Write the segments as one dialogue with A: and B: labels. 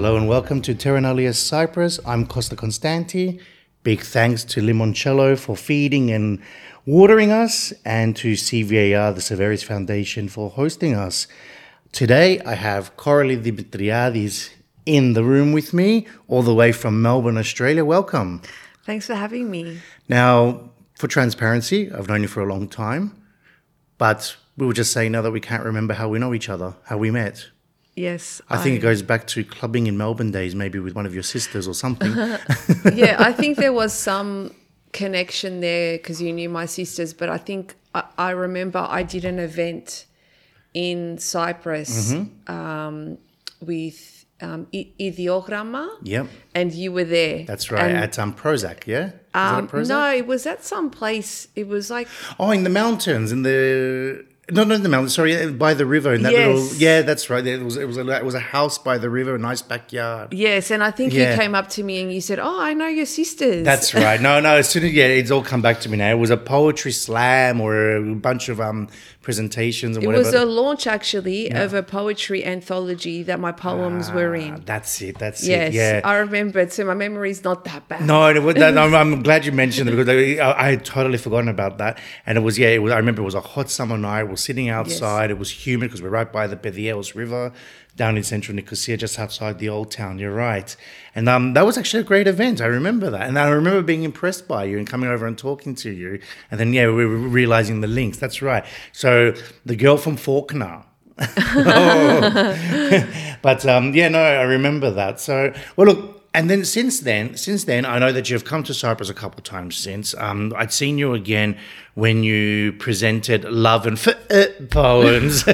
A: Hello and welcome to Terra Nullius Cyprus. I'm Costa Constanti. Big thanks to Limoncello for feeding and watering us, and to CVAR, the Severus Foundation, for hosting us. Today I have Coralie Dimitriadis in the room with me, all the way from Melbourne, Australia. Welcome.
B: Thanks for having me.
A: Now, for transparency, I've known you for a long time, but we were just saying now that we can't remember how we know each other, how we met.
B: Yes.
A: I think it goes back to clubbing in Melbourne days, maybe with one of your sisters or something.
B: Yeah, I think there was some connection there because you knew my sisters, but I think I remember I did an event in Cyprus with Ideogramma.
A: Yep.
B: And you were there.
A: That's right,
B: and,
A: at Prozac, yeah? Was it at Prozac?
B: No, it was at some place. It was like...
A: Oh, in the mountains, in the... No, not in the mountains, sorry, by the river. In that
B: Yes.
A: little, yeah, that's right. It was a house by the river, a nice backyard.
B: Yes, and I think you came up to me and you said, "Oh, I know your sisters."
A: That's right. No, as soon as, it's all come back to me now. It was a poetry slam or a bunch of presentations and
B: It
A: whatever.
B: was a launch, actually, of a poetry anthology that my poems were in.
A: That's it,
B: Yes,
A: yeah.
B: I remember it. So my memory's not that bad.
A: No, I'm glad you mentioned it, because I had totally forgotten about that. And it was. I remember it was a hot summer night. We're sitting outside. Yes. It was humid because we're right by the Pediaos River down in central Nicosia, just outside the old town. You're right. And that was actually a great event. I remember that. And I remember being impressed by you and coming over and talking to you. And then, we were realizing the links. That's right. So the girl from Faulkner. But, I remember that. So, well, look, and then since then, I know that you've come to Cyprus a couple of times since. I'd seen you again when you presented Love and Poems.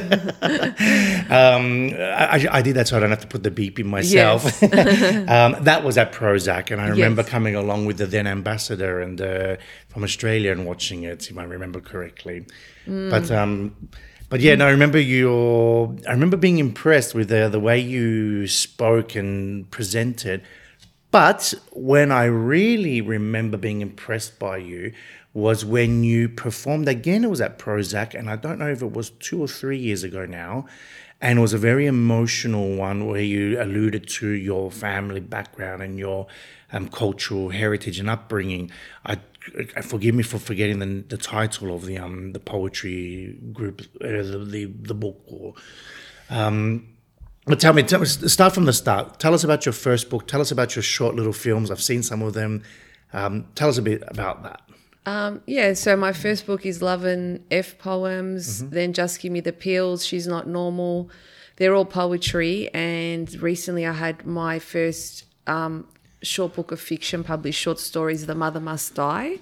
A: I did that so I don't have to put the beep in myself.
B: Yes.
A: That was at Prozac, and I remember coming along with the then ambassador and from Australia and watching it, if I remember correctly. But I remember being impressed with the way you spoke and presented. But when I really remember being impressed by you was when you performed, again, it was at Prozac, and I don't know if it was 2 or 3 years ago now, and it was a very emotional one where you alluded to your family background and your cultural heritage and upbringing. Forgive me for forgetting the title of the poetry group, the book. But tell me, start from the start. Tell us about your first book. Tell us about your short little films. I've seen some of them. Tell us a bit about that.
B: So my first book is Love and Poems, then Just Give Me the Pills, She's Not Normal. They're all poetry, and recently I had my first short book of fiction published, short stories, The Mother Must Die.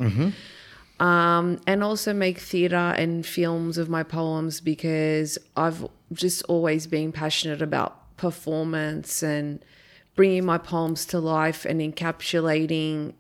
B: And also make theatre and films of my poems, because I've just always been passionate about performance and bringing my poems to life and encapsulating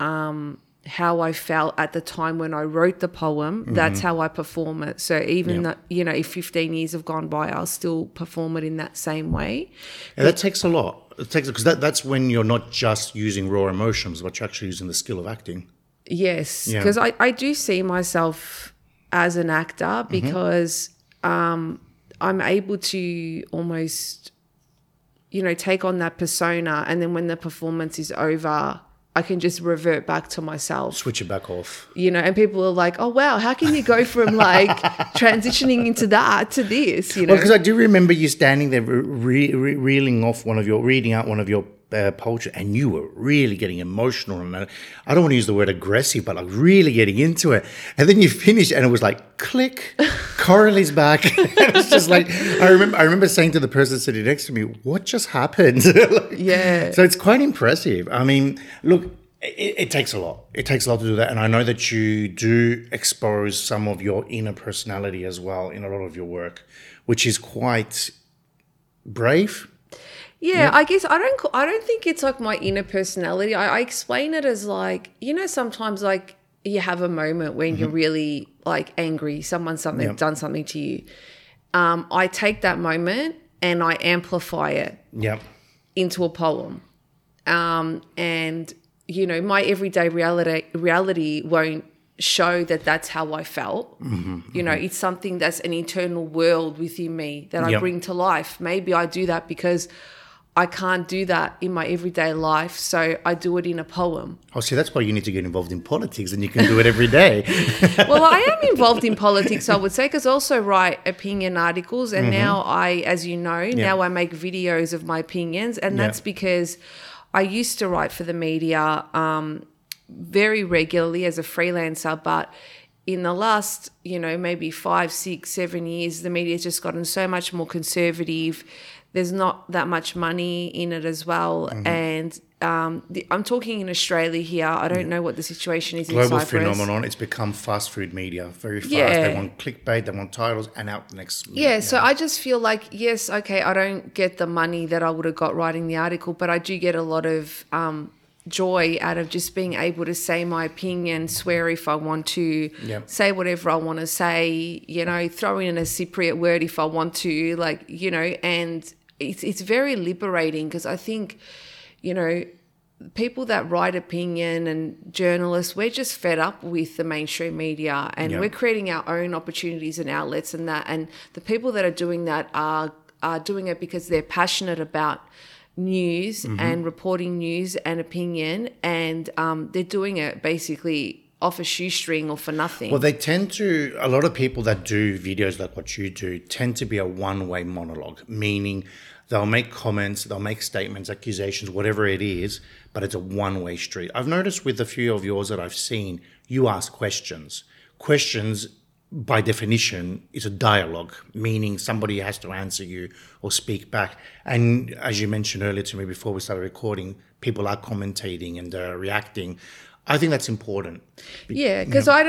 B: how I felt at the time when I wrote the poem. That's how I perform it. So even if 15 years have gone by, I'll still perform it in that same way.
A: Yeah, that takes a lot. Because that's when you're not just using raw emotions, but you're actually using the skill of acting.
B: Yes, because I do see myself as an actor, because I'm able to almost, take on that persona, and then when the performance is over, I can just revert back to myself.
A: Switch it back off.
B: And people are like, "Oh, wow, how can you go from transitioning into that to this?"
A: Well, because I do remember you standing there reading out one of your poetry, and you were really getting emotional. And I don't want to use the word aggressive, but really getting into it. And then you finished, and it was like, click, Coralie's back. It was just like, I remember saying to the person sitting next to me, "What just happened?"
B: Yeah.
A: So it's quite impressive. I mean, look, it takes a lot. It takes a lot to do that. And I know that you do expose some of your inner personality as well in a lot of your work, which is quite brave.
B: Yeah, I guess I don't think it's like my inner personality. I explain it as like, sometimes like you have a moment when you're really like angry, someone's done something to you. I take that moment and I amplify it into a poem. And my everyday reality won't show that that's how I felt. It's something that's an internal world within me that I bring to life. Maybe I do that because I can't do that in my everyday life, so I do it in a poem.
A: Oh, see, that's why you need to get involved in politics, and you can do it every day.
B: Well, I am involved in politics, I would say, because I also write opinion articles, and now as you know, now I make videos of my opinions, and that's because I used to write for the media very regularly as a freelancer, but in the last, maybe 5, 6, 7 years, the media's just gotten so much more conservative. There's not that much money in it as well. And I'm talking in Australia here. I don't know what the situation is in Cyprus.
A: Global phenomenon. It's become fast food media very fast. They want clickbait, they want titles, and out the next.
B: So I just feel like, yes, okay, I don't get the money that I would have got writing the article, but I do get a lot of joy out of just being able to say my opinion, swear if I want to, say whatever I want to say, throw in a Cypriot word if I want to, and it's very liberating, because I think, people that write opinion and journalists, we're just fed up with the mainstream media, and we're creating our own opportunities and outlets and that. And the people that are doing that are doing it because they're passionate about news and reporting news and opinion, and they're doing it basically off a shoestring or for nothing.
A: Well, a lot of people that do videos like what you do tend to be a one-way monologue, meaning they'll make comments, they'll make statements, accusations, whatever it is, but it's a one-way street. I've noticed with a few of yours that I've seen, you ask questions. Questions, by definition, is a dialogue, meaning somebody has to answer you or speak back. And as you mentioned earlier to me before we started recording, people are commentating and reacting. I think that's important.
B: Yeah, because I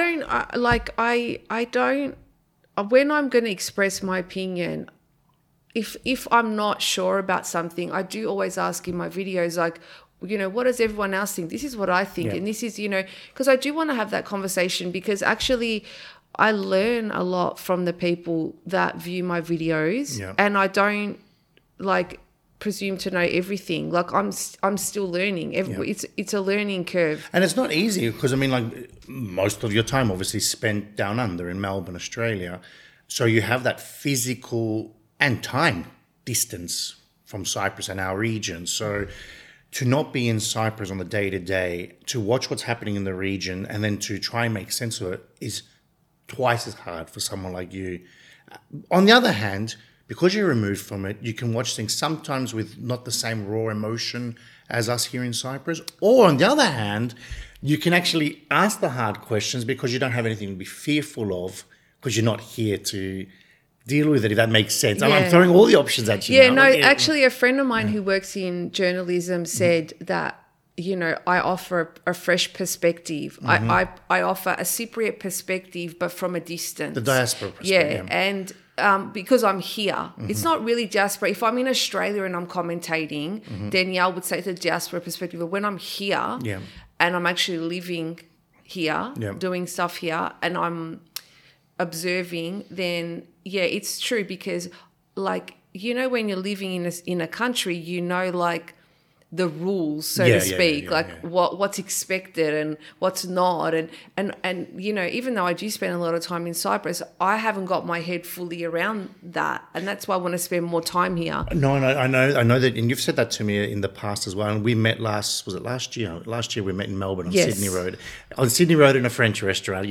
B: don't, when I'm going to express my opinion, if I'm not sure about something, I do always ask in my videos, like, what does everyone else think? This is what I think. And this is, because I do want to have that conversation, because actually I learn a lot from the people that view my videos, and I don't presume to know everything. I'm still learning. It's a learning curve,
A: and it's not easy, because most of your time obviously spent down under in Melbourne, Australia, so you have that physical and time distance from Cyprus and our region. So to not be in Cyprus on the day-to-day, to watch what's happening in the region, and then to try and make sense of it is twice as hard for someone like you. On the other hand, because you're removed from it, you can watch things sometimes with not the same raw emotion as us here in Cyprus. Or on the other hand, you can actually ask the hard questions because you don't have anything to be fearful of, because you're not here to deal with it, if that makes sense. I'm throwing all the options at you now.
B: Actually, a friend of mine who works in journalism said that, I offer a fresh perspective. I offer a Cypriot perspective, but from a distance.
A: The diaspora perspective.
B: And because I'm here, it's not really diaspora. If I'm in Australia and I'm commentating, Danielle would say it's a diaspora perspective. But when I'm here and I'm actually living here, doing stuff here, and I'm observing, then it's true, because when you're living in a country, the rules, so to speak, what's expected and what's not, and even though I do spend a lot of time in Cyprus, I haven't got my head fully around that, and that's why I want to spend more time here.
A: No, I know that, and you've said that to me in the past as well. And we met last year? Last year we met in Melbourne on Sydney Road, in a French restaurant.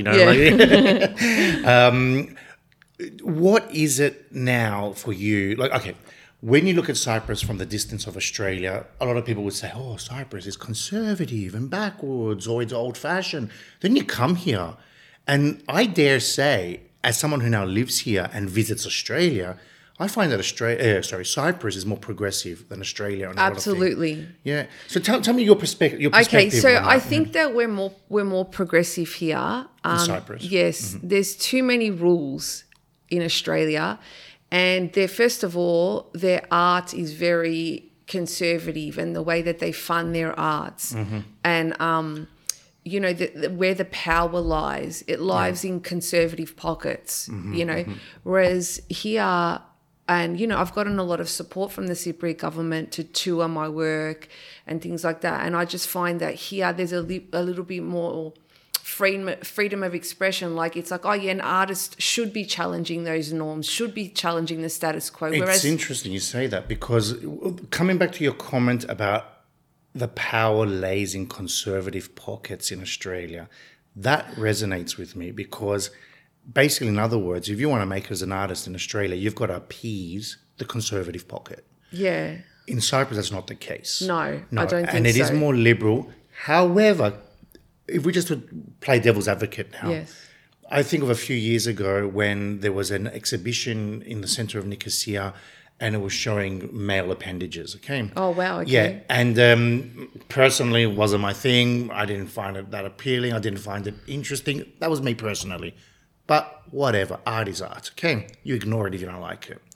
A: What is it now for you? When you look at Cyprus from the distance of Australia, a lot of people would say, oh, Cyprus is conservative and backwards, or it's old-fashioned. Then you come here, and I dare say, as someone who now lives here and visits Australia, I find that Cyprus is more progressive than Australia.
B: Absolutely.
A: Yeah. So tell me your perspective.
B: Okay, so I think that we're more progressive here.
A: In Cyprus.
B: Yes. There's too many rules in Australia. And first of all, their art is very conservative, and the way that they fund their arts. And, where the power lies, it lies in conservative pockets, whereas here, and, I've gotten a lot of support from the Cypriot government to tour my work and things like that. And I just find that here there's a little bit more freedom of expression. Like it's like, oh yeah, an artist should be challenging those norms, should be challenging the status quo.
A: It's interesting you say that, because coming back to your comment about the power lays in conservative pockets in Australia, that resonates with me, because basically, in other words, if you want to make it as an artist in Australia, you've got to appease the conservative pocket.
B: Yeah.
A: In Cyprus, that's not the case.
B: No, I don't think so.
A: And it is more liberal. However, if we just would play devil's advocate now,
B: yes.
A: I think of a few years ago when there was an exhibition in the centre of Nicosia, and it was showing male appendages, okay?
B: Oh, wow, okay.
A: Yeah, and personally, it wasn't my thing. I didn't find it that appealing. I didn't find it interesting. That was me personally. But whatever, art is art, okay? You ignore it if you don't like it.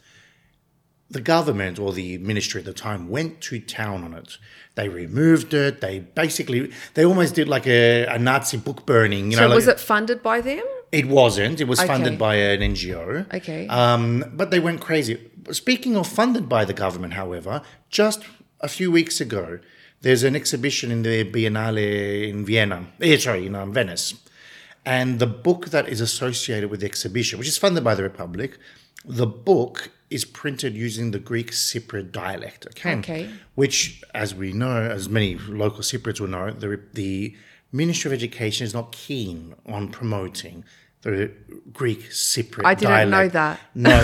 A: The government or the ministry at the time went to town on it. They removed it. They almost did like a Nazi book burning.
B: So was it funded by them?
A: It wasn't. It was funded by an NGO.
B: Okay.
A: But they went crazy. Speaking of funded by the government, however, just a few weeks ago, there's an exhibition in the Biennale in in Venice. And the book that is associated with the exhibition, which is funded by the Republic, the book is printed using the Greek Cypriot dialect, okay? Which, as we know, as many local Cypriots will know, the Ministry of Education is not keen on promoting the Greek Cypriot dialect.
B: I didn't know that.
A: No,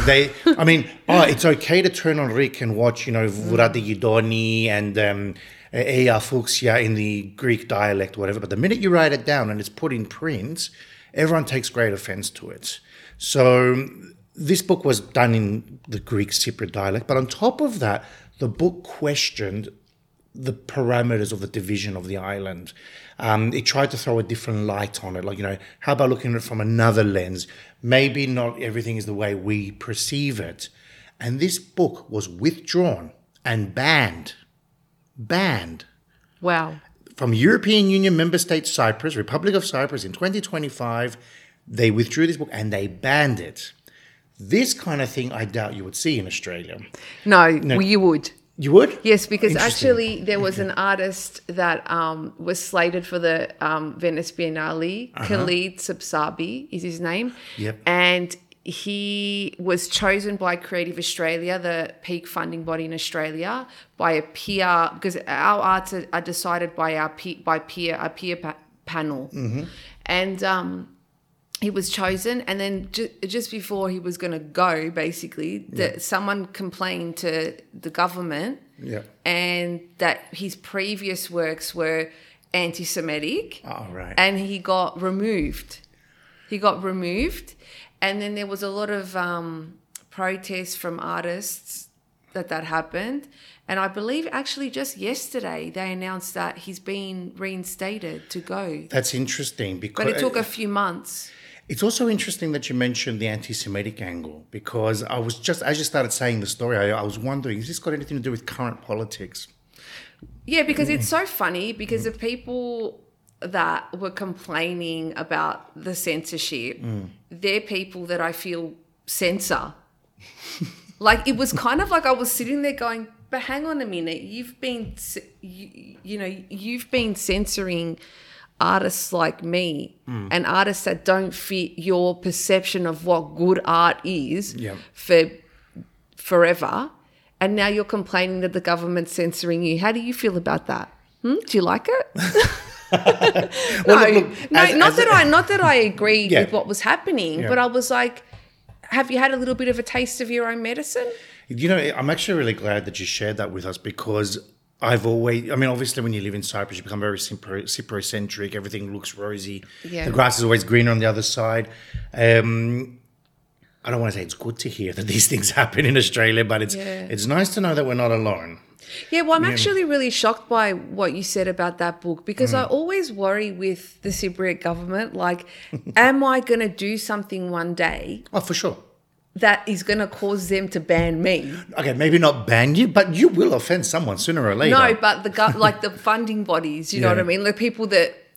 A: it's okay to turn on Rick and watch, Vurati Gidoni and Eia Fuchsia in the Greek dialect, whatever. But the minute you write it down and it's put in print, everyone takes great offense to it. So this book was done in the Greek Cypriot dialect, but on top of that, the book questioned the parameters of the division of the island. It tried to throw a different light on it, like, how about looking at it from another lens? Maybe not everything is the way we perceive it. And this book was withdrawn and banned.
B: Wow.
A: From European Union member state Cyprus, Republic of Cyprus in 2025, they withdrew this book and they banned it. This kind of thing, I doubt you would see in Australia.
B: No, you would.
A: You would?
B: Yes, because actually there was an artist that was slated for the Venice Biennale. Khalid Sabsabi is his name.
A: Yep.
B: And he was chosen by Creative Australia, the peak funding body in Australia, by a peer, because our arts are decided by a peer panel. Mm-hmm. And he was chosen, and then just before he was going to go, basically, someone complained to the government, and that his previous works were anti-Semitic.
A: Oh, right.
B: And he got removed. And then there was a lot of protests from artists that happened. And I believe actually just yesterday they announced that he's been reinstated to go.
A: That's interesting.
B: But it took a few months.
A: It's also interesting that you mentioned the anti-Semitic angle, because I was just, as you started saying the story, I was wondering, has this got anything to do with current politics?
B: Yeah, because it's so funny, because the people that were complaining about the censorship, they're people that I feel censor. Like, it was kind of like I was sitting there going, but hang on a minute, you've been censoring artists like me and artists that don't fit your perception of what good art is for forever, and now you're complaining that the government's censoring you. How do you feel about that? Do you like it? Not that I agreed with what was happening, but I was like, have you had a little bit of a taste of your own medicine?
A: I'm actually really glad that you shared that with us, because obviously when you live in Cyprus, you become very Cyprocentric. Everything looks rosy. Yeah. The grass is always greener on the other side. I don't want to say it's good to hear that these things happen in Australia, but it's nice to know that we're not alone.
B: Yeah, well, I'm actually really shocked by what you said about that book, because I always worry with the Cypriot government, like, am I going to do something one day?
A: Oh, for sure.
B: That is going to cause them to ban me.
A: Okay, maybe not ban you, but you will offend someone sooner or later.
B: No, but the funding bodies, you know what I mean? The people that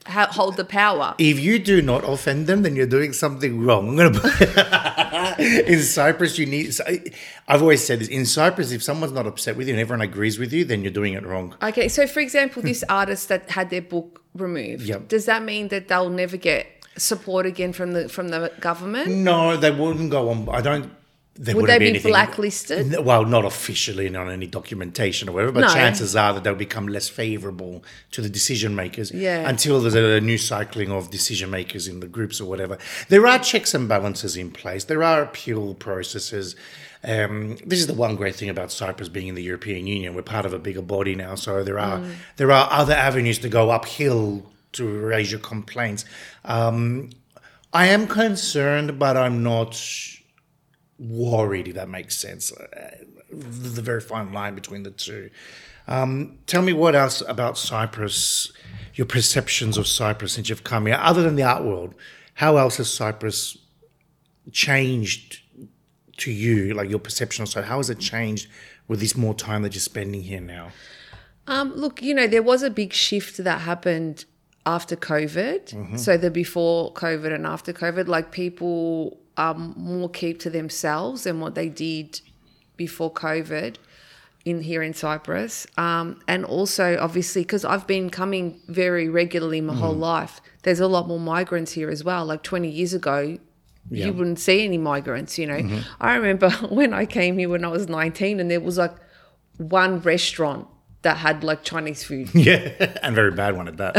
B: hold the power.
A: If you do not offend them, then you're doing something wrong. I'm going to in Cyprus, I've always said this. In Cyprus, if someone's not upset with you and everyone agrees with you, then you're doing it wrong.
B: Okay, so for example, this artist that had their book removed, does that mean that they'll never get support again from the government?
A: No, they wouldn't go on.
B: Would they be blacklisted?
A: Well, not officially, not any documentation or whatever, but chances are that they'll become less favourable to the decision makers until there's a new cycling of decision makers in the groups or whatever. There are checks and balances in place. There are appeal processes. This is the one great thing about Cyprus being in the European Union. We're part of a bigger body now, so there are other avenues to go uphill to raise your complaints. I am concerned, but I'm not worried, if that makes sense. The very fine line between the two. Tell me what else about Cyprus, your perceptions of Cyprus since you've come here, other than the art world. How else has Cyprus changed to you, like your perception of Cyprus? How has it changed with this more time that you're spending here now?
B: Look, there was a big shift that happened after COVID. So the before COVID and after COVID, like people more keep to themselves than what they did before COVID here in Cyprus. And also, obviously, because I've been coming very regularly my whole life, there's a lot more migrants here as well. Like 20 years ago, you wouldn't see any migrants, I remember when I came here when I was 19 and there was like one restaurant that had like Chinese food.
A: Yeah, and very bad one at that.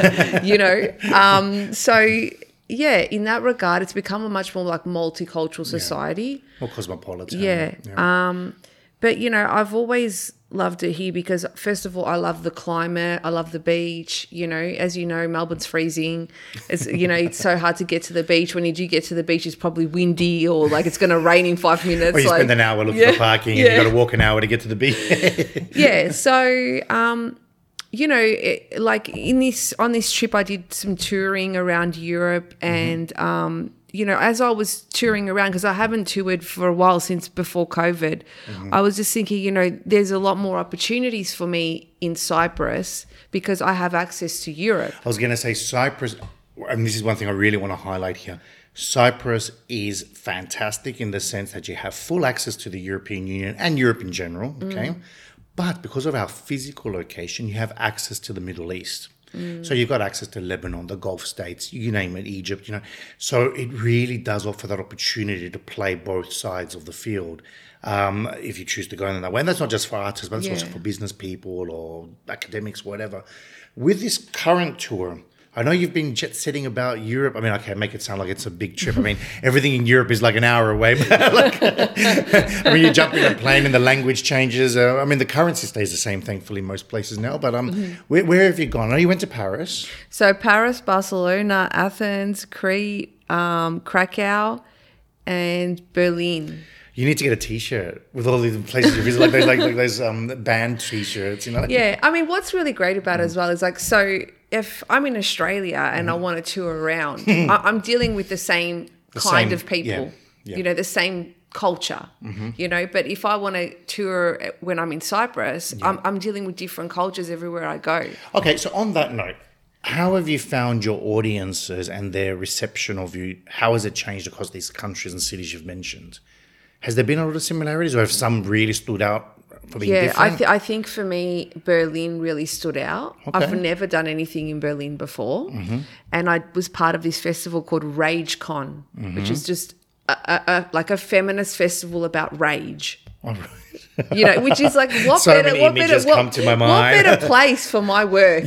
B: So... yeah, in that regard, it's become a much more like multicultural society.
A: More cosmopolitan.
B: Yeah. But, I've always loved it here because, first of all, I love the climate. I love the beach. As you know, Melbourne's freezing. It's, it's so hard to get to the beach. When you do get to the beach, it's probably windy or like it's going to rain in 5 minutes.
A: Or you spend an hour looking for parking and you've got to walk an hour to get to the beach.
B: Yeah. So, on this trip, I did some touring around Europe and, as I was touring around, because I haven't toured for a while since before COVID, I was just thinking, there's a lot more opportunities for me in Cyprus because I have access to Europe.
A: I was going to say Cyprus, and this is one thing I really want to highlight here. Cyprus is fantastic in the sense that you have full access to the European Union and Europe in general, okay? But because of our physical location, you have access to the Middle East. So you've got access to Lebanon, the Gulf states, you name it, Egypt, So it really does offer that opportunity to play both sides of the field if you choose to go in that way. And that's not just for artists, but it's also for business people or academics, whatever. With this current tour, I know you've been jet-setting about Europe. I mean, okay, make it sound like it's a big trip. I mean, everything in Europe is like an hour away. But you jump in a plane and the language changes. The currency stays the same, thankfully, in most places now. But where have you gone? I know you went to Paris.
B: So Paris, Barcelona, Athens, Crete, Krakow, and Berlin.
A: You need to get a T-shirt with all these places you visit, like those band T-shirts,
B: Yeah, I mean, what's really great about it as well is so if I'm in Australia and I want to tour around, I'm dealing with the same kind of people, the same culture, But if I want to tour when I'm in Cyprus, I'm dealing with different cultures everywhere I go.
A: Okay, so on that note, how have you found your audiences and their reception of you? How has it changed across these countries and cities you've mentioned? Has there been a lot of similarities or have some really stood out for being different?
B: I think for me, Berlin really stood out. Okay. I've never done anything in Berlin before. And I was part of this festival called RageCon, which is just like a feminist festival about rage. All right. Which is like what better place for my work?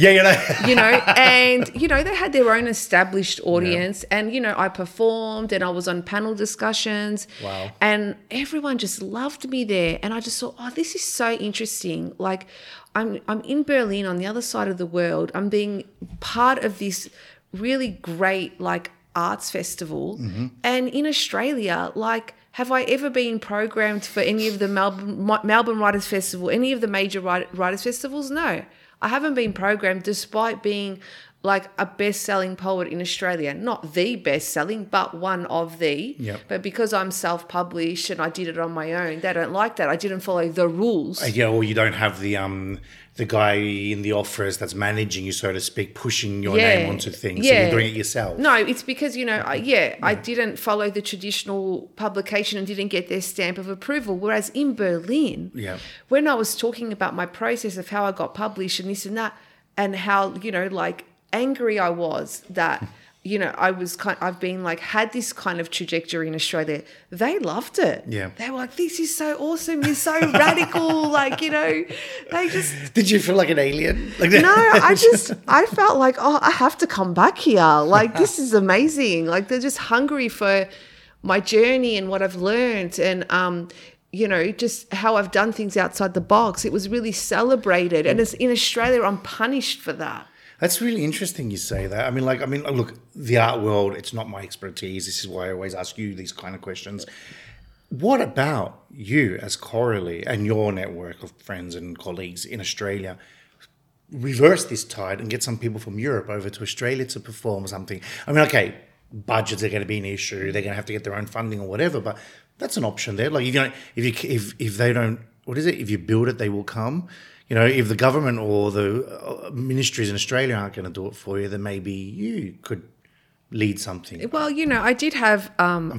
B: And they had their own established audience, and I performed and I was on panel discussions.
A: Wow!
B: And everyone just loved me there, and I just thought, oh, this is so interesting. Like, I'm in Berlin on the other side of the world. I'm being part of this really great arts festival, and in Australia, have I ever been programmed for any of the Melbourne Writers Festival, any of the major writers festivals? No, I haven't been programmed despite being like a best-selling poet in Australia. Not the best-selling, but one of the.
A: Yep.
B: But because I'm self-published and I did it on my own, they don't like that. I didn't follow the rules.
A: Or you don't have the guy in the office that's managing you, so to speak, pushing your name onto things. So you're doing it yourself.
B: No, it's because, I didn't follow the traditional publication and didn't get their stamp of approval. Whereas in Berlin, when I was talking about my process of how I got published and this and that, and how, angry I was that, I've been had this kind of trajectory in Australia. They loved it.
A: Yeah.
B: They were like, this is so awesome. You're so radical. They just.
A: Did you feel like an alien?
B: No, I felt like, I have to come back here. This is amazing. They're just hungry for my journey and what I've learned and, just how I've done things outside the box. It was really celebrated. And it's in Australia, I'm punished for that.
A: That's really interesting you say that. I mean, look, the art world, it's not my expertise. This is why I always ask you these kind of questions. What about you as Coralie and your network of friends and colleagues in Australia reverse this tide and get some people from Europe over to Australia to perform something? I mean, okay, budgets are going to be an issue. They're going to have to get their own funding or whatever, but that's an option there. If they don't, what is it? If you build it, they will come. If the government or the ministries in Australia aren't going to do it for you, then maybe you could lead something.
B: Well, I did have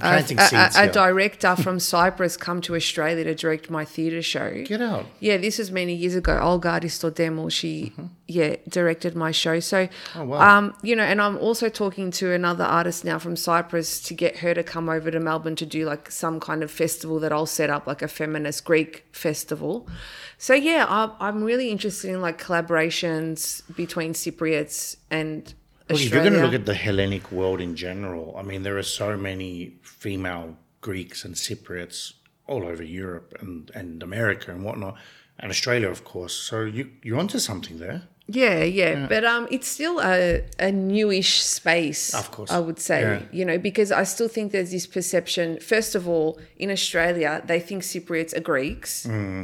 B: a director from Cyprus come to Australia to direct my theatre show.
A: Get out.
B: Yeah, this was many years ago. Olga Aristodemou, she directed my show. So, and I'm also talking to another artist now from Cyprus to get her to come over to Melbourne to do some kind of festival that I'll set up, like a feminist Greek festival. So, I'm really interested in collaborations between Cypriots and Australia.
A: If you're going to look at the Hellenic world in general, I mean, there are so many female Greeks and Cypriots all over Europe and America and whatnot, and Australia, of course. So you're onto something there.
B: Yeah. But it's still a newish space,
A: of course,
B: I would say, because I still think there's this perception, first of all, in Australia, they think Cypriots are Greeks, and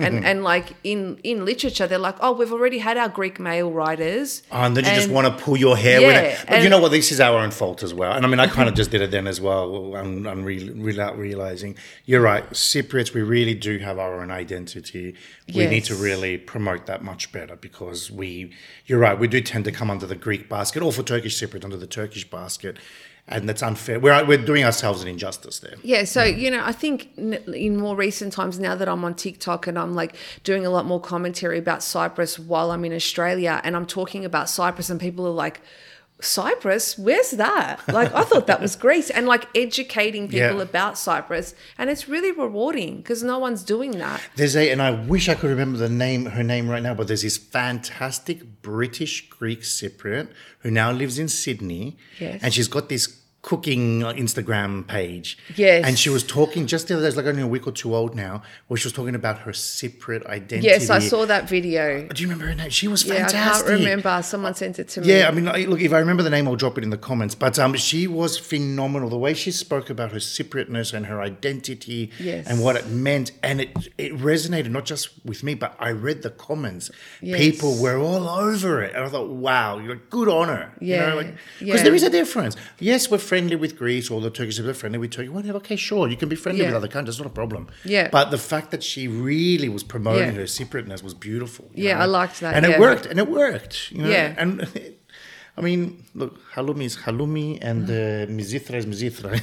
B: in literature, they're like, oh, we've already had our Greek male writers.
A: Oh, and then you just want to pull your hair with it. But you know what? This is our own fault as well. And I mean, I kind of just did it then as well, without realizing. You're right. Cypriots, we really do have our own identity. We need to really promote that much better because you're right, we do tend to come under the Greek basket, or for Turkish Cypriot under the Turkish basket, and that's unfair. We're doing ourselves an injustice there.
B: Yeah, so, I think in more recent times, now that I'm on TikTok and I'm doing a lot more commentary about Cyprus while I'm in Australia, and I'm talking about Cyprus and people are like, Cyprus? Where's that? I thought that was Greece. And educating people about Cyprus. And it's really rewarding because no one's doing that.
A: And I wish I could remember her name right now, but there's this fantastic British Greek Cypriot who now lives in Sydney.
B: Yes.
A: And she's got this cooking Instagram page.
B: Yes.
A: And she was talking just the other day, it's only a week or two old now, where she was talking about her Cypriot identity.
B: Yes, I saw that video.
A: Do you remember her name? She was fantastic.
B: I can't remember. Someone sent it to me.
A: Yeah, I mean, look, if I remember the name, I'll drop it in the comments. But she was phenomenal. The way she spoke about her Cypriotness and her identity and what it meant. And it resonated not just with me, but I read the comments. Yes. People were all over it. And I thought, wow, good on her.
B: Yeah.
A: Because there is a difference. Yes, we're friendly with Greece, or the Turkish people are friendly with Turkey. Whatever, okay, sure, you can be friendly with other countries, not a problem.
B: Yeah.
A: But the fact that she really was promoting her Cypriotness was beautiful.
B: Yeah, I liked that.
A: And it worked.
B: Yeah.
A: And I mean, look, halloumi is halloumi and mizithra is mizithra.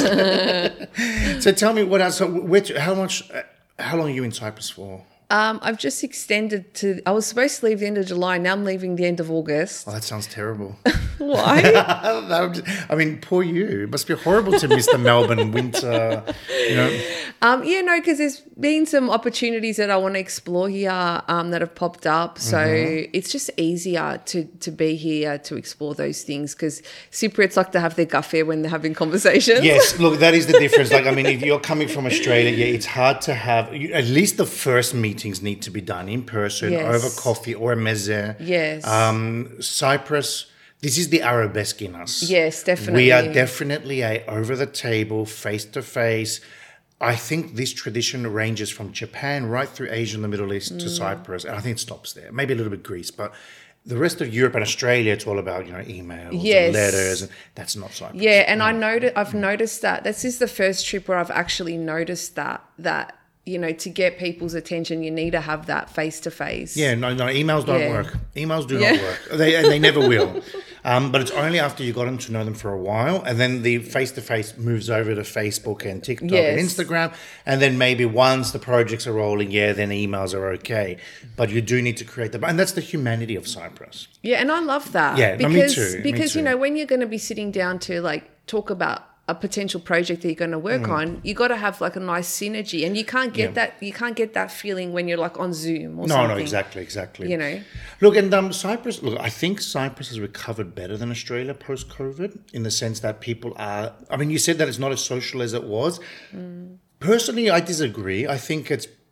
A: So tell me what else. So how long are you in Cyprus for?
B: I've just extended I was supposed to leave the end of July. Now I'm leaving the end of August.
A: Oh, that sounds terrible.
B: Why?
A: I mean, poor you. It must be horrible to miss the Melbourne winter,
B: because there's been some opportunities that I want to explore here that have popped up. So it's just easier to be here to explore those things because Cypriots like to have their guffair when they're having conversations.
A: Yes, look, that is the difference. If you're coming from Australia, it's hard to have, at least the first meetings need to be done in person, over coffee or a meze.
B: Yes.
A: Cyprus, this is the arabesque in us.
B: Yes, definitely.
A: We are definitely over the table, face to face. I think this tradition ranges from Japan right through Asia and the Middle East to Cyprus, and I think it stops there. Maybe a little bit Greece, but the rest of Europe and Australia, it's all about, emails
B: Yes.
A: and letters. And that's not Cyprus.
B: Yeah, and I've noticed that. This is the first trip where I've actually noticed that to get people's attention, you need to have that face to face.
A: Yeah, no, emails don't
B: Yeah.
A: work. Emails do not work. They never will. But it's only after you've gotten to know them for a while, and then the face-to-face moves over to Facebook and TikTok and Instagram, and then maybe once the projects are rolling, then emails are okay. But you do need to create them, and that's the humanity of Cyprus.
B: Yeah, and I love that.
A: Yeah,
B: because,
A: me too.
B: Because, when you're going to be sitting down to talk about a potential project that you're going to work on, you got to have a nice synergy, and you can't get that. You can't get that feeling when you're on Zoom or something.
A: No, exactly.
B: Look,
A: and Cyprus. Look, I think Cyprus has recovered better than Australia post-COVID in the sense that people are. I mean, you said that it's not as social as it was. Personally, I disagree. I think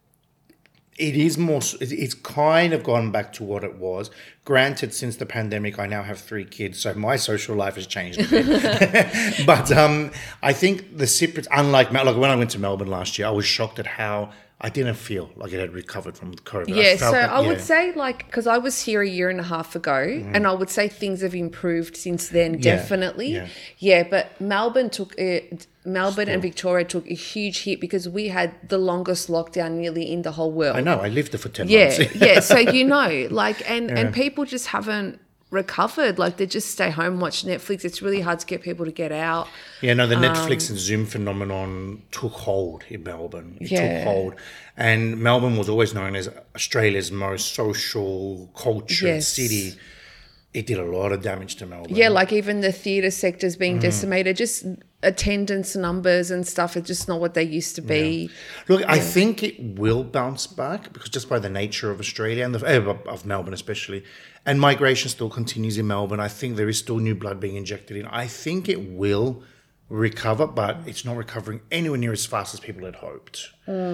A: it is more. It's kind of gone back to what it was. Granted, since the pandemic, I now have 3 kids, so my social life has changed a bit. But I think the Cypriots, unlike when I went to Melbourne last year, I was shocked at how I didn't feel like it had recovered from COVID.
B: Yeah, I would say because I was here a year and a half ago, and I would say things have improved since then, definitely. Yeah, but Melbourne and Victoria took a huge hit because we had the longest lockdown nearly in the whole world.
A: I know, I lived there for 10 months.
B: Yeah, so and people just haven't recovered. They just stay home, watch Netflix. It's really hard to get people to get out.
A: Yeah, no, the Netflix and Zoom phenomenon took hold in Melbourne. It took hold. And Melbourne was always known as Australia's most social, cultured city. It did a lot of damage to Melbourne.
B: Yeah, even the theatre sector's being decimated, just attendance numbers and stuff are just not what they used to be.
A: Look, I think it will bounce back because just by the nature of Australia and of Melbourne especially, and migration still continues in Melbourne. I think there is still new blood being injected in. I think it will recover, but it's not recovering anywhere near as fast as people had hoped.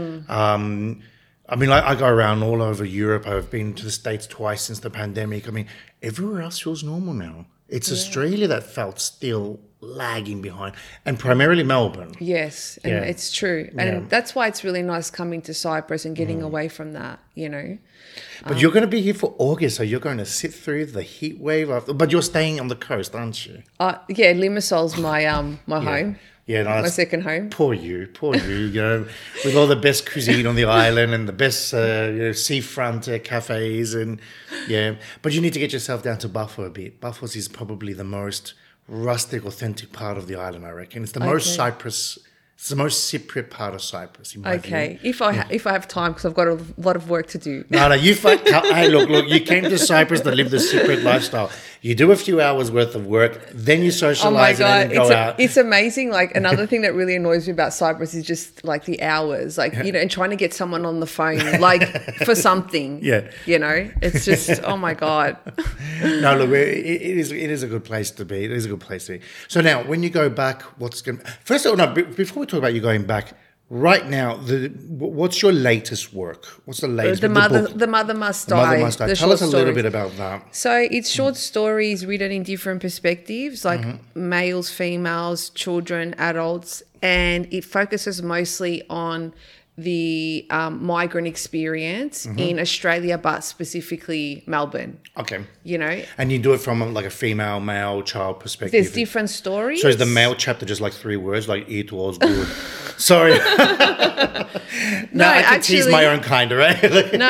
A: I mean, I go around all over Europe. I've been to the States twice since the pandemic. I mean, everywhere else feels normal now. It's Australia that felt still lagging behind, and primarily Melbourne.
B: Yes, and it's true. And that's why it's really nice coming to Cyprus and getting away from that,
A: But you're going to be here for August, so you're going to sit through the heat wave. But you're staying on the coast, aren't you?
B: Limassol's my home.
A: Yeah, no,
B: my second home.
A: Poor you, with all the best cuisine on the island and the best seafront cafes But you need to get yourself down to Bafo a bit. Bafos is probably the most rustic, authentic part of the island, I reckon. It's the most Cyprus. It's the most Cypriot part of Cyprus, in my view.
B: If I have time, because I've got a lot of work to do.
A: No, hey, look, you came to Cyprus to live the Cypriot lifestyle. You do a few hours worth of work, then you socialise and then go out.
B: It's amazing. Another thing that really annoys me about Cyprus is just the hours, and trying to get someone on the phone, for something. Yeah. It's just, oh my God.
A: No, look, it is a good place to be. It is a good place to be. So now, when you go back, first of all, before we talk about you going back, right now, what's your latest work? What's the latest?
B: The Mother Must Die.
A: Mother Must Die. Tell us a little bit about that.
B: So it's short stories written in different perspectives, males, females, children, adults, and it focuses mostly on the migrant experience in Australia, but specifically Melbourne.
A: Okay. And you do it from a female, male, child perspective.
B: There's different stories.
A: So is the male chapter just 3 words, it was good? Sorry.
B: No,
A: I can tease my own kind, right?
B: No.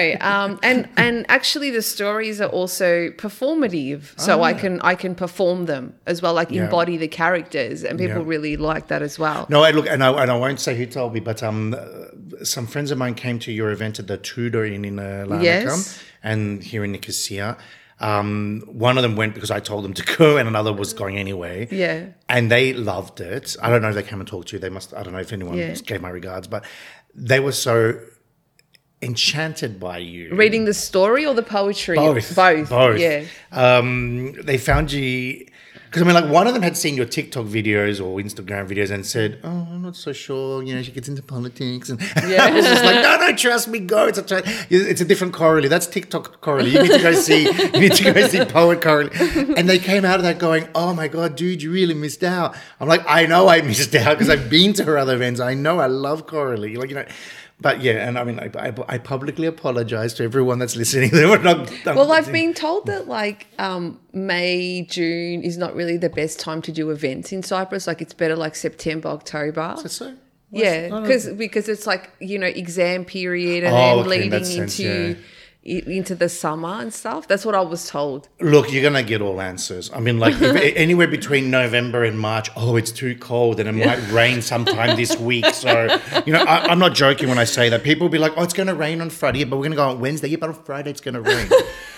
B: And actually the stories are also performative. So I can perform them as well, embody the characters, and people really like that as well.
A: No, and I won't say who told me, but some friends of mine came to your event at the Tudor Inn in Larnaca and here in Nicosia. One of them went because I told them to go, and another was going anyway.
B: Yeah.
A: And they loved it. I don't know if they came and talked to you. They must. I don't know if anyone gave my regards, but they were so enchanted by you.
B: Reading the story or the poetry?
A: Both.
B: Yeah.
A: They found you Because, I mean, like, one of them had seen your TikTok videos or Instagram videos and said, oh, I'm not so sure, she gets into politics. And I was just like, no, trust me, go. It's a different Coralie. That's TikTok Coralie. You need to go see Poet Coralie. And they came out of that going, oh, my God, dude, you really missed out. I'm like, I know I missed out because I've been to her other events. I know I love Coralie. But yeah, and I mean, I publicly apologize to everyone that's listening.
B: I've been told that May, June is not really the best time to do events in Cyprus. Like it's better like September, October.
A: Is that so?
B: Yeah, because it's like, exam period and then leading into the summer and stuff. That's what I was told.
A: Look, you're going to get all answers. I mean, like anywhere between November and March, it's too cold and it might rain sometime this week. So, I'm not joking when I say that. People will be like, it's going to rain on Friday, but we're going to go on Wednesday. Yeah, but on Friday it's going to rain.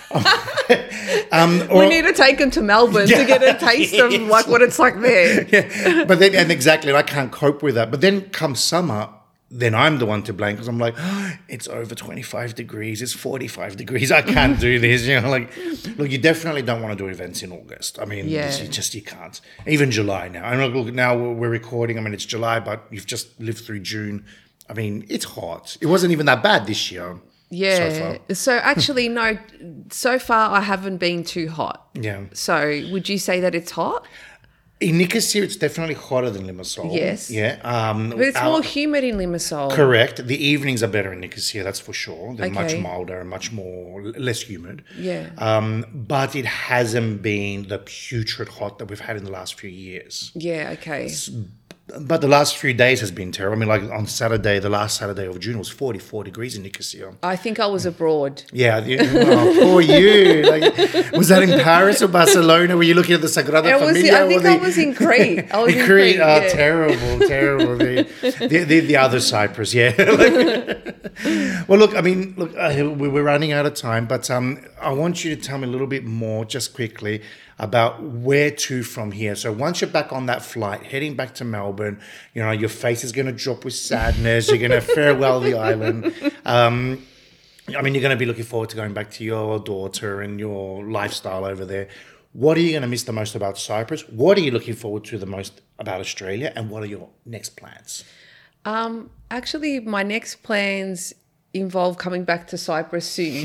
B: We need to take them to Melbourne to get a taste of like what it's like there.
A: Yeah, but then, and exactly, I can't cope with that. But then come summer, then I'm the one to blame because I'm like, it's over 25 degrees, it's 45 degrees, I can't do this. Look, you definitely don't want to do events in August. I mean, you can't. Even July now. I know, look, now we're recording, it's July, but you've just lived through June. I mean, it's hot. It wasn't even that bad this year.
B: Yeah. So actually, no, so far I haven't been too hot.
A: Yeah.
B: So would you say that it's hot?
A: In Nicosia, it's definitely hotter than Limassol.
B: Yes.
A: Yeah.
B: But it's more humid in Limassol.
A: Correct. The evenings are better in Nicosia, that's for sure. They're much milder and much less humid.
B: Yeah.
A: But it hasn't been the putrid hot that we've had in the last few years.
B: Yeah, okay.
A: But the last few days has been terrible. I mean, like on Saturday, the last Saturday of June was 44 degrees in Nicosia.
B: I think I was abroad.
A: Yeah. Poor you. Was that in Paris or Barcelona? Were you looking at the Sagrada Familia?
B: I think I was in Crete.
A: In Crete. Terrible. The other Cyprus, yeah. Well, look, we're running out of time, but I want you to tell me a little bit more, just quickly, about where to from here. So once you're back on that flight, heading back to Melbourne, your face is going to drop with sadness. You're going to farewell the island. You're going to be looking forward to going back to your daughter and your lifestyle over there. What are you going to miss the most about Cyprus? What are you looking forward to the most about Australia? And what are your next plans?
B: Actually, my next plans involve coming back to Cyprus soon.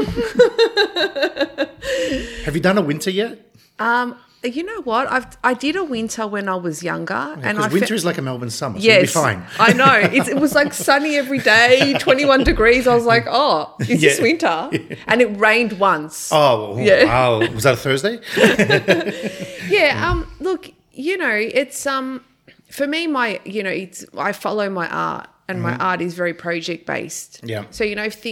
A: Have you done a winter yet?
B: You know what? I did a winter when I was younger,
A: because winter is like a Melbourne summer. So
B: yes,
A: you'll be fine.
B: I know. It was like sunny every day, 21 degrees. I was like, is this winter? And it rained once.
A: Oh, yeah. Wow. Was that a Thursday?
B: Yeah. Look, it's for me. I follow my art. And my art is very project based.
A: Yeah.
B: So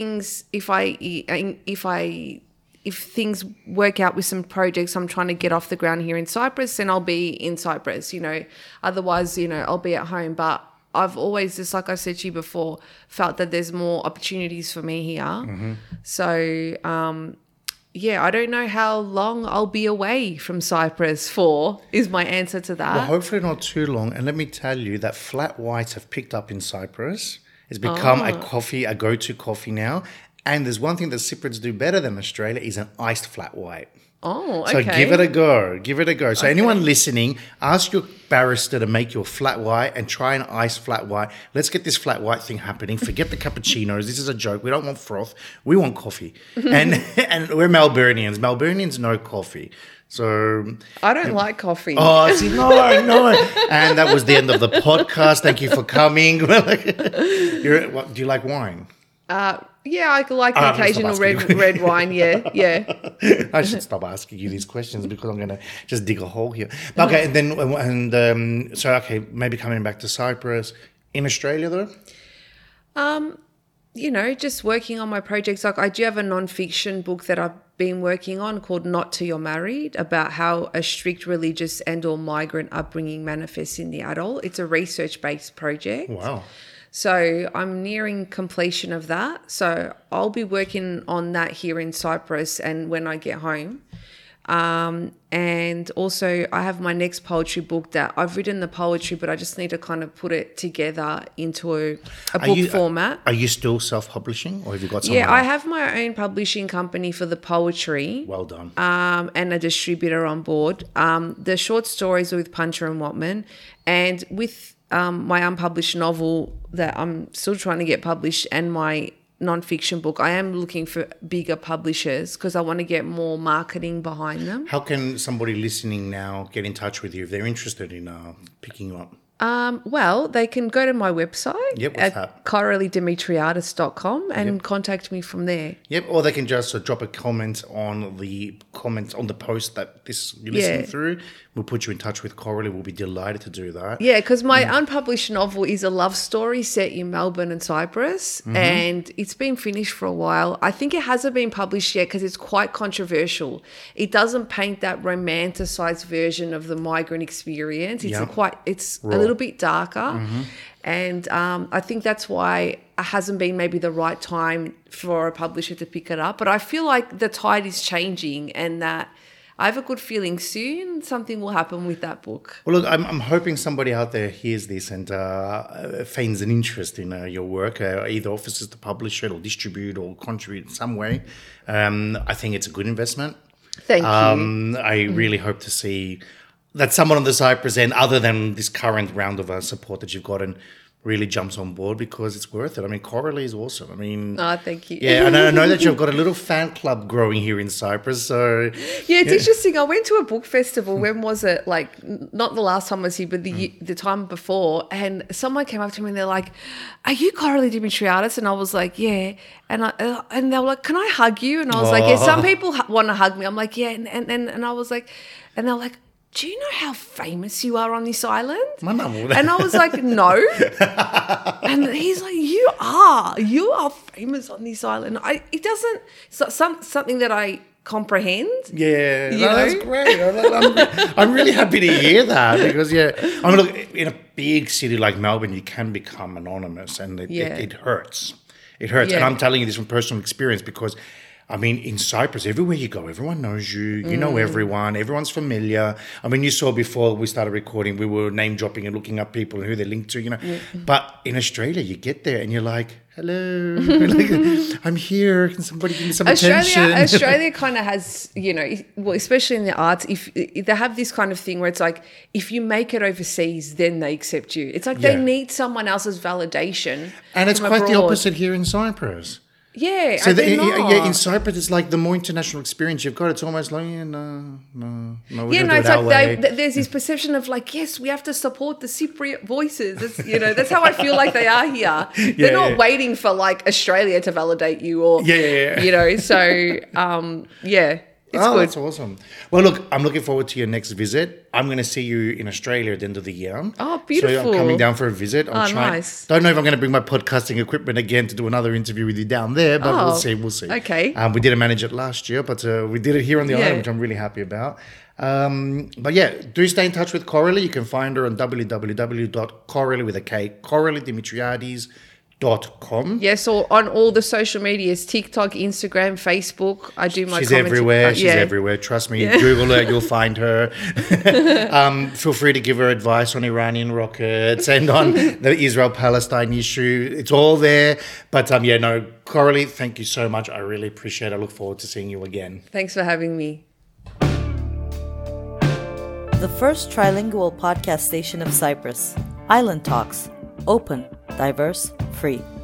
B: if things work out with some projects I'm trying to get off the ground here in Cyprus, then I'll be in Cyprus. Otherwise, I'll be at home. But I've always, just like I said to you before, felt that there's more opportunities for me here. Mm-hmm. So I don't know how long I'll be away from Cyprus for, is my answer to that.
A: Well, hopefully not too long. And let me tell you that flat whites have picked up in Cyprus. It's become a go-to coffee now. And there's one thing that Cypriots do better than Australia is an iced flat white.
B: Oh, okay.
A: So give it a go. So anyone listening, ask your barista to make your flat white and try an iced flat white. Let's get this flat white thing happening. Forget the cappuccinos. This is a joke. We don't want froth. We want coffee. And we're Melburnians. Melburnians know coffee. So
B: I don't like coffee.
A: Oh, see, no. And that was the end of the podcast. Thank you for coming. Do you like wine?
B: Yeah, I like the occasional red wine. Yeah.
A: I should stop asking you these questions because I'm going to just dig a hole here. Okay, maybe coming back to Cyprus. In Australia, though?
B: Just working on my projects. Like I do have a non-fiction book that I've been working on called Not Till You're Married, about how a strict religious and or migrant upbringing manifests in the adult. It's a research-based project.
A: Wow.
B: So I'm nearing completion of that. So I'll be working on that here in Cyprus and when I get home. And also I have my next poetry book that I've written the poetry, but I just need to kind of put it together into a book format.
A: Are you still self-publishing, or have you got someone
B: Yeah, I
A: else?
B: have my own publishing company for the poetry.
A: Well done.
B: And a distributor on board. The short stories are with Puncher and Watman, and with my unpublished novel that I'm still trying to get published, and my non-fiction book, I am looking for bigger publishers because I want to get more marketing behind them.
A: How can somebody listening now get in touch with you if they're interested in picking you up?
B: Well, they can go to my website
A: Yep, what's
B: at
A: that?
B: coralidimitriadis.com and contact me from there.
A: Yep, or they can just drop a comment on the post that you're listening through. We'll put you in touch with Coralie. We'll be delighted to do that.
B: Yeah, because my unpublished novel is a love story set in Melbourne and Cyprus, and it's been finished for a while. I think it hasn't been published yet because it's quite controversial. It doesn't paint that romanticized version of the migrant experience. It's a little bit darker. And I think that's why it hasn't been maybe the right time for a publisher to pick it up. But I feel like the tide is changing, and that I have a good feeling soon something will happen with that book.
A: Well, look, I'm hoping somebody out there hears this and feigns an interest in your work, either offers to publish it or distribute or contribute in some way. I think it's a good investment.
B: Thank you.
A: I really hope to see that someone on the Cyprus end, other than this current round of support that you've gotten, really jumps on board, because it's worth it. I mean, Coralie is awesome. I mean...
B: Oh, thank you.
A: Yeah, and I know that you've got a little fan club growing here in Cyprus, so...
B: Yeah, it's interesting. I went to a book festival. When was it? Like, not the last time I was here, but the time before. And someone came up to me and they're like, "Are you Coralie Dimitriadis?" And I was like, "Yeah." And they were like, "Can I hug you?" And I was like, "Yeah." Some people want to hug me. I'm like, "Yeah." And I was like... And they're like, "Do you know how famous you are on this island?" And I was like, "No." And he's like, You are famous on this island. It's something that I comprehend.
A: Yeah, that's great. I'm really happy to hear that, because I mean, look, in a big city like Melbourne, you can become anonymous, and it hurts. It hurts, and I'm telling you this from personal experience, because I mean, in Cyprus, everywhere you go, everyone knows you. You know everyone. Everyone's familiar. I mean, you saw before we started recording, we were name dropping and looking up people and who they're linked to, But in Australia, you get there and you're like, "Hello, I'm here. Can somebody give me some attention?"
B: Australia kind of has, well, especially in the arts, if they have this kind of thing where it's like, if you make it overseas, then they accept you. It's like they need someone else's validation.
A: And it's quite the opposite here in Cyprus.
B: Yeah,
A: so in Cyprus, it's like the more international experience you've got, it's almost like, no, it's like
B: there's this perception of like, yes, we have to support the Cypriot voices. That's how I feel like they are here. They're not waiting for like Australia to validate you or, It's good.
A: That's awesome. Well, look, I'm looking forward to your next visit. I'm going to see you in Australia at the end of the year.
B: Oh, beautiful.
A: So I'm coming down for a visit.
B: Nice.
A: Don't know if I'm going to bring my podcasting equipment again to do another interview with you down there, but we'll see.
B: Okay.
A: We didn't manage it last year, but we did it here on the island, which I'm really happy about. But do stay in touch with Coralie. You can find her on www.coralie with a K, CoralieDimitriadis.com.
B: Yes, or on all the social medias, TikTok, Instagram, Facebook. I do my
A: She's everywhere. She's everywhere. Trust me. Google her, you'll find her. Feel free to give her advice on Iranian rockets and on the Israel-Palestine issue. It's all there. But Coralie, thank you so much. I really appreciate it. I look forward to seeing you again.
B: Thanks for having me.
C: The first trilingual podcast station of Cyprus. Island Talks. Open, diverse, free.